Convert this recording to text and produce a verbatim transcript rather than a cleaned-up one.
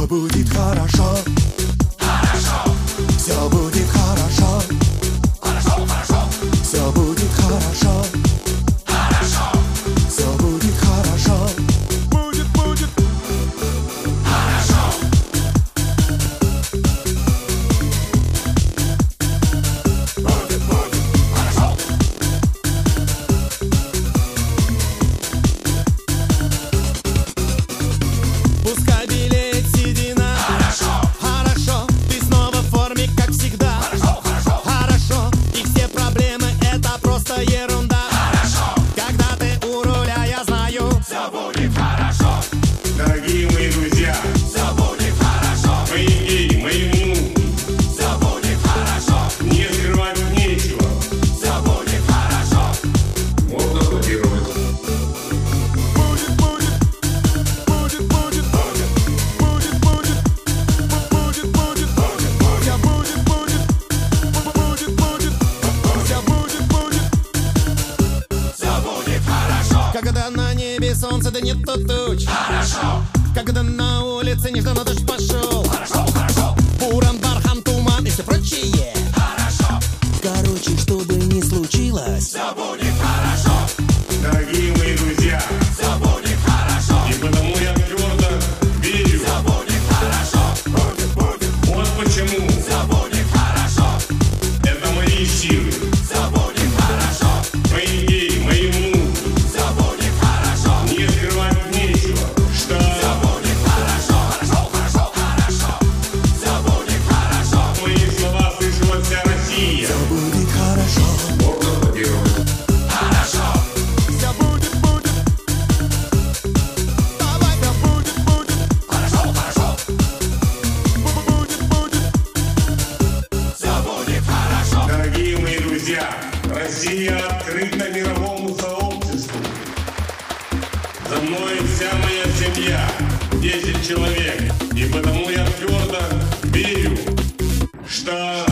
будет хорошо. Хорошо. Все будет хорошо. Хорошо, хорошо. Все будет хорошо. Хорошо. Все будет хорошо. Будет, будет. Хорошо. Будет, будет. Хорошо. Пускай белеет седина. Хорошо. Хорошо, ты снова в форме, как всегда. Хорошо, хорошо. Хорошо, и все проблемы это просто ерунда. Хорошо. Когда ты у руля, я знаю, Все будет хорошо. Дорогие мои друзья, Все будет хорошо. мои геи, мои внуки, Все будет хорошо. мне скрывать нечего. Все будет хорошо. Можно аплодировать. будет, будет. Будет, будет. Будет, Будет, будет. Будет, будет. будет, будет. Я будет, будет. Будет, будет. Я будет, будет. Все будет хорошо. Когда на небе солнце, да нет тут туч. Хорошо. Когда на улице нежданно дождь пошел. Хорошо, хорошо. Буран, бархан, туман и все прочее. Хорошо. Короче, что бы ни случилось, Все будет хорошо. Дорогие мои друзья, Все будет хорошо. и потому я твердо верю. Все будет хорошо. Будет, будет. Вот почему Все будет хорошо. это мои силы, Все будет хорошо. мои геи, мои внуки, Все будет хорошо. мне скрывать нечего. Что Все будет хорошо. Хорошо, хорошо, хорошо. Все будет хорошо. мои слова слышала вся Россия. все будет хорошо. Можно аплодировать. Хорошо. Все будет, будет. Давай, все будет, будет. Хорошо, хорошо. Будет, будет. Все будет хорошо. Дорогие мои друзья, Россия открыта мировому сообществу. За мной вся моя семья, десять человек. И потому я твердо верю, что